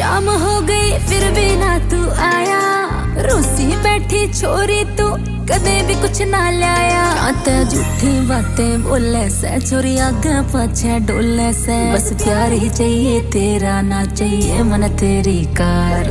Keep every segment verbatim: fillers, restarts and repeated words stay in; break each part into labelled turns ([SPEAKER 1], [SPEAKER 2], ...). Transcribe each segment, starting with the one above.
[SPEAKER 1] शाम हो गई फिर भी ना तू आया, रूसी बैठी छोरी तू कदे भी कुछ ना लाया। आते झूठी बातें बोले से छोरी आगे पीछे डोले से, बस प्यार ही चाहिए तेरा ना चाहिए मन तेरी कार।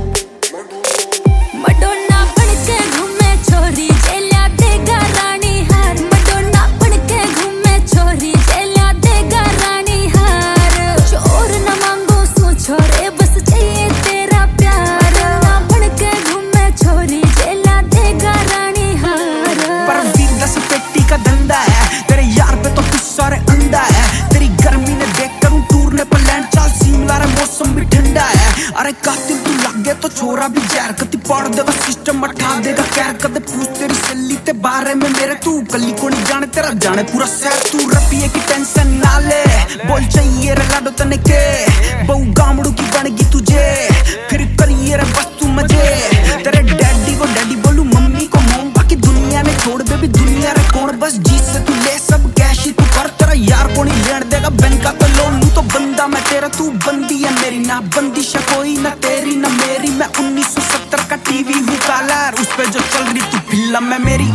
[SPEAKER 1] मडोना बन के घूमे छोरी जेलिया देगा रानी हार, मडोना बन के घूमे छोरी जेलिया देगा रानी हार। चोर न मांगो सू छोरे बस चाहिए तेरा प्यार, ना बन के घूमे छोरी जेलिया देगा रानी हार।
[SPEAKER 2] पर वीर दस पेटी का धंधा है तेरे यार पे तो तू सारे अंधा है, तेरी गर्मी ने देख कर टूर ने प्लान चाल शिमला रे मौसम भी ठंडा है। अरे कातिल तू लगे तो छोरा भी जहर कति पाड़ देगा सिस्टम उठा देगा कैर कदे पूछ तेरी सल्ली ते बारे में मेरे तू कली को नहीं जाने तेरा जाने पूरा शहर। तू रपिए की टेंशन ना ले बोल चाहिए रे लाडो तने के बहु गामड़ू की बनेगी तुझे फिर करिए रे बस तू मजे। तेरे डैडी को डैडी बोलू मम्मी को मोम बाकी दुनिया ने छोड़ दे भी दुनिया रे कौन बस जीत से तू ले सब कैश ही तू कर तेरा यार को नहीं लेन देगा बैंक का तो लोन लू तो बंदा मैं तेरा तू बंदी है मेरी ना बंदिश कोई ना तेरी ना मेरी। मैं उन्नीस सौ सत्तर का टीवी हूँ काला उस पे जो चल रही तू फिल्म है मेरी।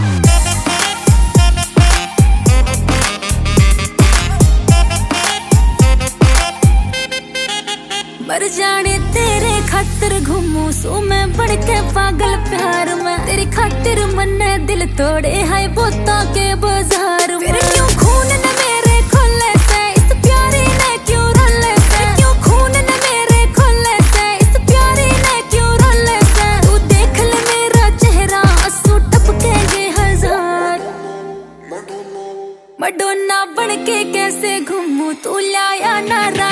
[SPEAKER 1] मर जाने तेरे खातिर घूमू सू मैं बढ़ के पागल प्यार में, तेरी खातिर मन्ने दिल तोड़े है बोता के बाजार में। फिर क्यों खून न मेरे खोले से इस प्यारी ने क्यों रोले से, क्यों खून न मेरे खोले से इस प्यारी ने क्यों रोले से। तू देख ले मेरा चेहरा आंसू टपकेंगे हजार, मडोना बन के कैसे घूमू तू लाया ना